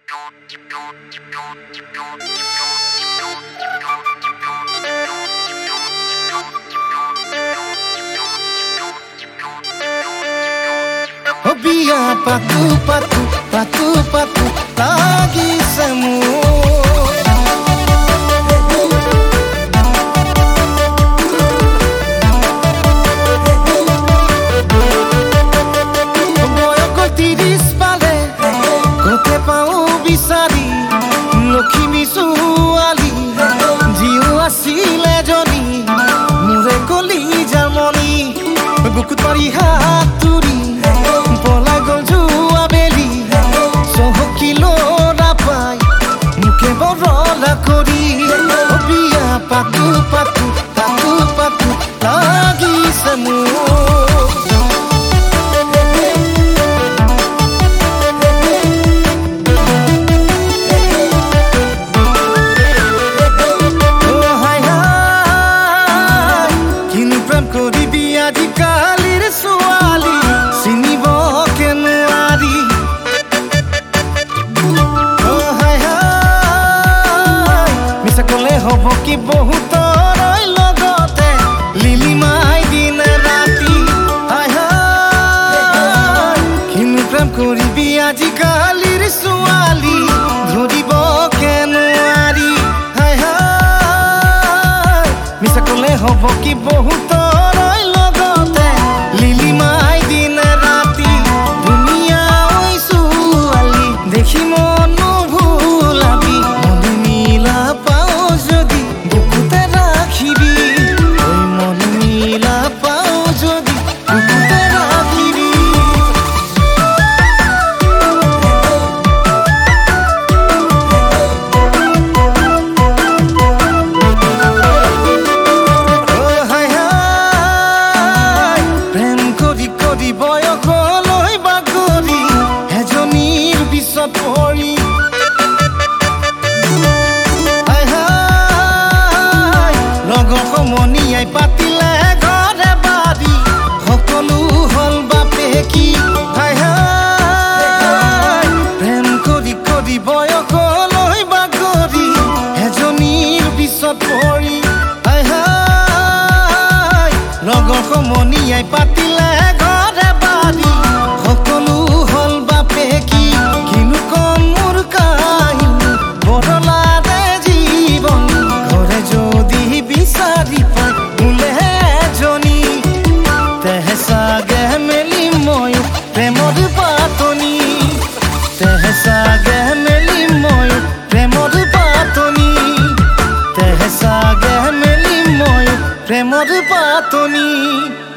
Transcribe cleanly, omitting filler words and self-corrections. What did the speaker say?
Biar patu lagi semua. Looking suali jiu asile joni mure koli jamoni bukut pari haturi pola gonju abeli sohokilo rapai muke borola kori biya patu lagi semua. Hobo ki বহুত রই লগতে lily মাই দিন রাতি হায় হায় কিনু প্রেম করিবি আজিকালির ছোৱালী ধরিব কেনুয়ারি হায় হায় মিছা কলে হব কি বহুত রই লগতে লিলি মাই দিন রাতি দুনিয়া ওই ছোৱালী দেখি মনো ভুলাবি মনে মিলা বয়সলৈ বাগৰি এজনীৰ পিছত পৰি লগৰ সমনীয়াই পাতিলে ঘৰে বাৰী সকলো হল বাপে কি প্ৰেম কৰি বয়সলৈ বাগৰি এজনীৰ পিছত পৰি লগৰ সমনীয়াই পাতিলে সকলো হল বাপে কি কিনো কম মোৰ কাহিনী বদলাৰে জীৱন ঘৰে যদি বিচাৰি পাই বোলে এজনী তেহে চাগে মেলি মই প্ৰেমৰ পাতনি তেহে চাগে মেলি মই প্ৰেমৰ পাতনি তেহে চাগে মেলি মই প্ৰেমৰ পাতনি